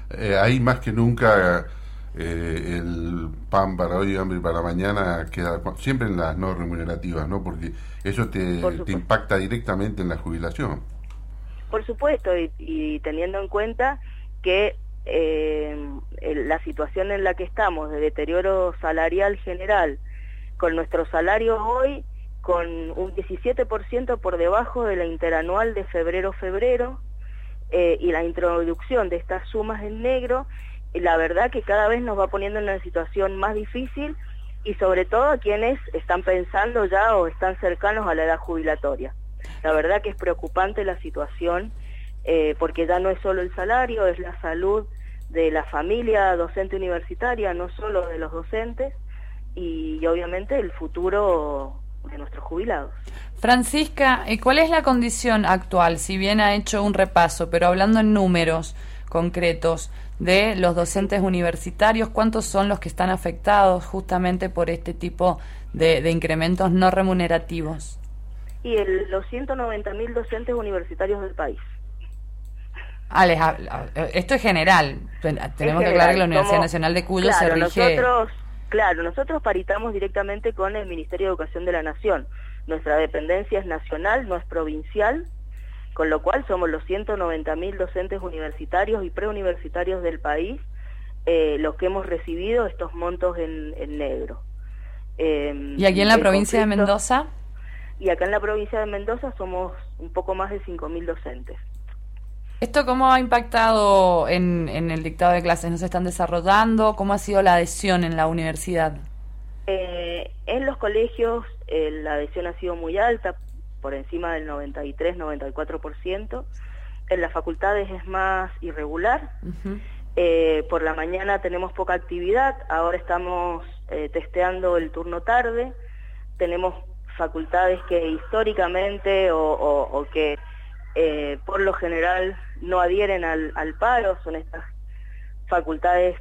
Ahí más que nunca el pan para hoy, hambre para mañana queda siempre en las no remunerativas, ¿no? Porque eso Por te supuesto. impacta directamente en la jubilación. Por supuesto, y teniendo en cuenta que la situación en la que estamos de deterioro salarial general, con nuestro salario hoy con un 17% por debajo de la interanual de febrero-febrero, y la introducción de estas sumas en negro, la verdad que cada vez nos va poniendo en una situación más difícil y sobre todo a quienes están pensando ya o están cercanos a la edad jubilatoria. La verdad que es preocupante la situación, porque ya no es solo el salario, es la salud de la familia docente universitaria, no solo de los docentes, y obviamente el futuro de nuestros jubilados. Francisca, ¿cuál es la condición actual? Si bien ha hecho un repaso, pero hablando en números concretos de los Sí. docentes universitarios, ¿cuántos son los que están afectados justamente por este tipo de incrementos no remunerativos? Y los 190.000 docentes universitarios del país. Esto es general. En Tenemos que aclarar que la general, Universidad somos, Nacional de Cuyo se claro, rige. nosotros paritamos directamente con el Ministerio de Educación de la Nación. Nuestra dependencia es nacional, no es provincial, con lo cual somos los 190.000 docentes universitarios y preuniversitarios del país, los que hemos recibido estos montos en negro. ¿Y aquí en la El provincia de conflicto, Mendoza? y acá en la provincia de Mendoza somos un poco más de 5.000 docentes. ¿Esto cómo ha impactado en el dictado de clases? ¿No se están desarrollando? ¿Cómo ha sido la adhesión en la universidad? En los colegios la adhesión ha sido muy alta, por encima del 93-94%. En las facultades es más irregular. Ujú. Por la mañana tenemos poca actividad, ahora estamos testeando el turno tarde. Tenemos facultades que históricamente o que por lo general no adhieren al paro, son estas facultades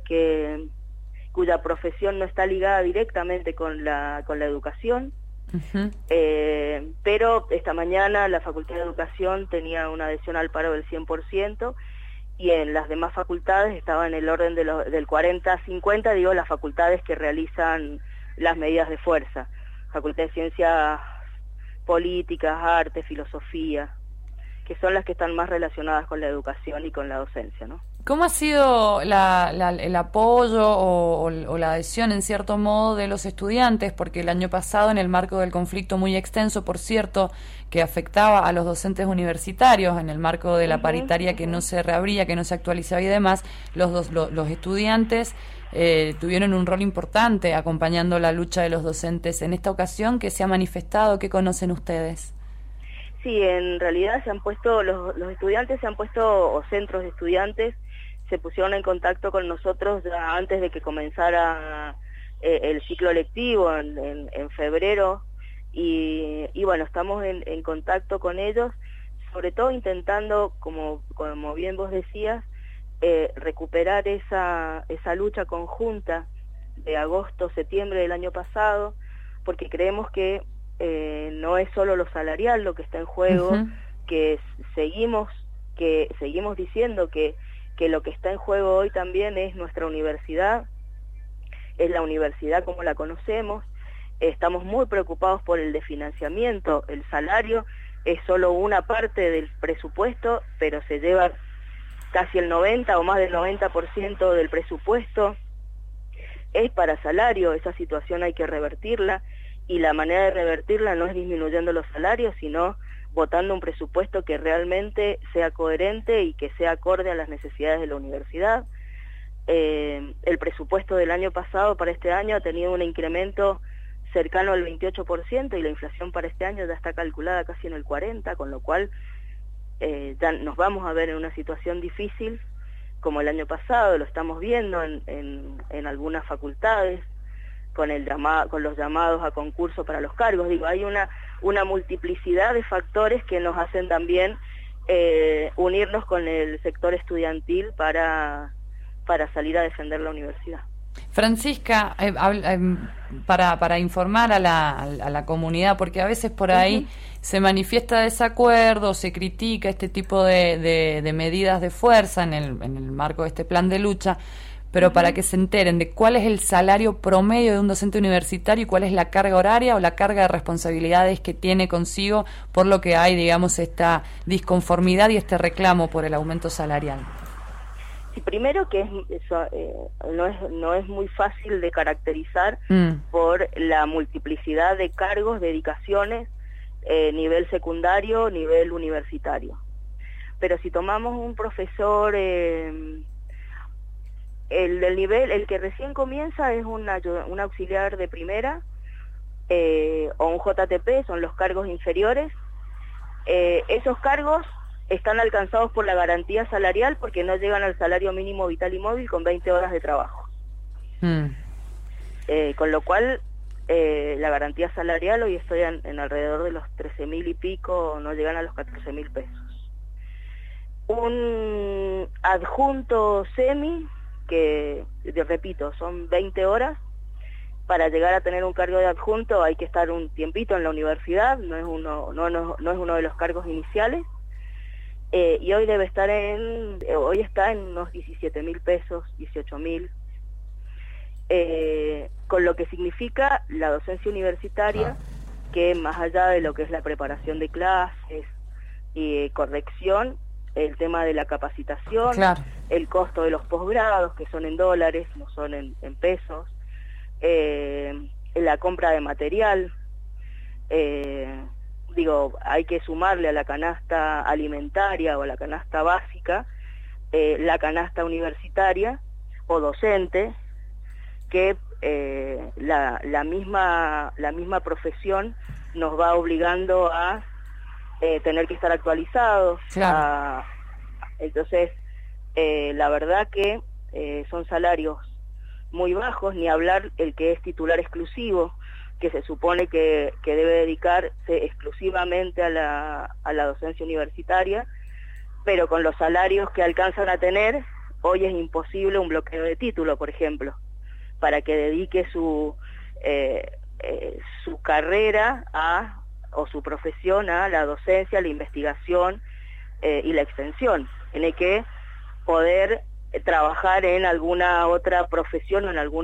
cuya profesión no está ligada directamente con la educación, Ujú. pero esta mañana la Facultad de Educación tenía una adhesión al paro del 100% y en las demás facultades estaba en el orden del 40-50, digo, las facultades que realizan las medidas de fuerza, Facultad de Ciencias Políticas, Arte, Filosofía, que son las que están más relacionadas con la educación y con la docencia, ¿no? ¿Cómo ha sido el apoyo o la adhesión, en cierto modo, de los estudiantes? Porque el año pasado, en el marco del conflicto muy extenso, por cierto, que afectaba a los docentes universitarios, en el marco de la Ujú, paritaria que no ujú. se reabría, que no se actualizaba y demás, los estudiantes tuvieron un rol importante acompañando la lucha de los docentes. En esta ocasión, ¿qué se ha manifestado? ¿Qué conocen ustedes? Sí, en realidad se han puesto, los estudiantes se han puesto, o centros de estudiantes, se pusieron en contacto con nosotros ya antes de que comenzara el ciclo lectivo en febrero, y bueno, estamos en contacto con ellos, sobre todo intentando, como bien vos decías, recuperar esa lucha conjunta de agosto-septiembre del año pasado, porque creemos que no es solo lo salarial lo que está en juego, Ujú. que seguimos diciendo que lo que está en juego hoy también es nuestra universidad, es la universidad como la conocemos. Estamos muy preocupados por el desfinanciamiento, el salario es solo una parte del presupuesto, pero se lleva casi el 90 o más del 90% del presupuesto es para salario. Esa situación hay que revertirla, y la manera de revertirla no es disminuyendo los salarios, sino votando un presupuesto que realmente sea coherente y que sea acorde a las necesidades de la universidad. El presupuesto del año pasado para este año ha tenido un incremento cercano al 28%, y la inflación para este año ya está calculada casi en el 40%, con lo cual ya nos vamos a ver en una situación difícil como el año pasado. Lo estamos viendo en algunas facultades, con los llamados a concurso para los cargos. Digo, hay una multiplicidad de factores que nos hacen también unirnos con el sector estudiantil para salir a defender la universidad. Francisca, para informar a la comunidad, porque a veces por ahí se manifiesta desacuerdo, se critica este tipo de medidas de fuerza en el marco de este plan de lucha, pero para que se enteren de cuál es el salario promedio de un docente universitario y cuál es la carga horaria o la carga de responsabilidades que tiene consigo, por lo que hay, digamos, esta disconformidad y este reclamo por el aumento salarial. Sí, primero que no es muy fácil de caracterizar por la multiplicidad de cargos, dedicaciones, nivel secundario, nivel universitario. Pero si tomamos un profesor... el que recién comienza es un auxiliar de primera o un JTP, son los cargos inferiores. Esos cargos están alcanzados por la garantía salarial porque no llegan al salario mínimo vital y móvil con 20 horas de trabajo. Con lo cual, la garantía salarial hoy estoy en alrededor de los 13.000 y pico, no llegan a los 14.000 pesos. Un adjunto semi, que, repito, son 20 horas, para llegar a tener un cargo de adjunto hay que estar un tiempito en la universidad, no es uno de los cargos iniciales, y hoy hoy está en unos 17.000 pesos, 18.000, con lo que significa la docencia universitaria, que más allá de lo que es la preparación de clases y corrección, el tema de la capacitación, claro, el costo de los posgrados, que son en dólares, no son en pesos, la compra de material, hay que sumarle a la canasta alimentaria o a la canasta básica, la canasta universitaria o docente, que la misma profesión nos va obligando a tener que estar actualizados. Claro. Entonces, la verdad que son salarios muy bajos, ni hablar el que es titular exclusivo, que se supone que debe dedicarse exclusivamente a la docencia universitaria, pero con los salarios que alcanzan a tener, hoy es imposible un bloqueo de título, por ejemplo, para que dedique su carrera o su profesión a la docencia, la investigación y la extensión. Tiene que poder trabajar en alguna otra profesión o en algún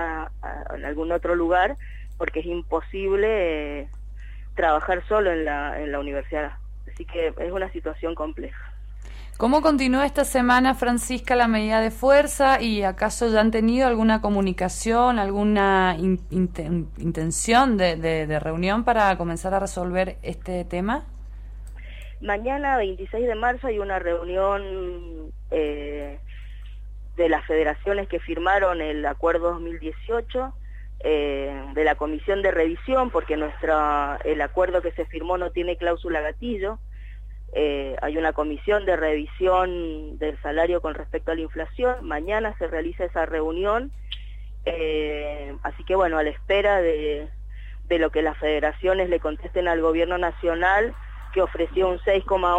otro lugar, porque es imposible trabajar solo en la universidad. Así que es una situación compleja. ¿Cómo continúa esta semana, Francisca, la medida de fuerza? ¿Y acaso ya han tenido alguna comunicación, alguna intención de reunión para comenzar a resolver este tema? Mañana, 26 de marzo, hay una reunión de las federaciones que firmaron el acuerdo 2018, de la comisión de revisión, porque el acuerdo que se firmó no tiene cláusula gatillo. Hay una comisión de revisión del salario con respecto a la inflación. Mañana se realiza esa reunión, así que bueno, a la espera de lo que las federaciones le contesten al gobierno nacional, que ofreció un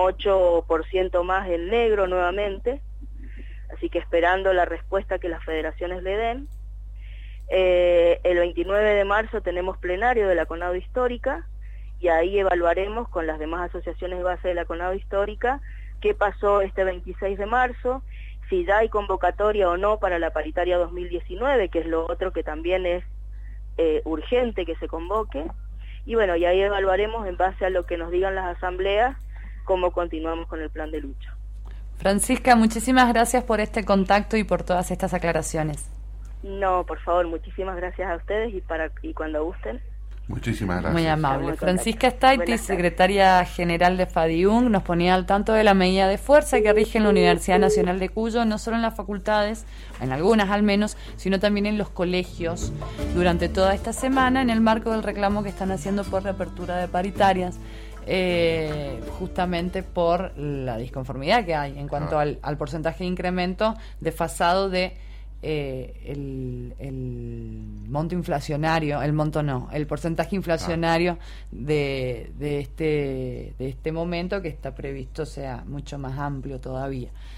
6,8% más en negro nuevamente, así que esperando la respuesta que las federaciones le den. El 29 de marzo tenemos plenario de la CONADO Histórica, y ahí evaluaremos con las demás asociaciones base de la CONADO Histórica qué pasó este 26 de marzo, si ya hay convocatoria o no para la paritaria 2019, que es lo otro que también es urgente que se convoque, y bueno, y ahí evaluaremos en base a lo que nos digan las asambleas cómo continuamos con el plan de lucha. Francisca, muchísimas gracias por este contacto y por todas estas aclaraciones. No, por favor, muchísimas gracias a ustedes y cuando gusten. Muchísimas gracias. Muy amable. Francisca Staiti, secretaria general de FADIUNG, nos ponía al tanto de la medida de fuerza que rige en la Universidad Nacional de Cuyo, no solo en las facultades, en algunas al menos, sino también en los colegios durante toda esta semana, en el marco del reclamo que están haciendo por reapertura de paritarias, justamente por la disconformidad que hay en cuanto al porcentaje de incremento desfasado de el monto inflacionario, el porcentaje inflacionario de este momento, que está previsto sea mucho más amplio todavía.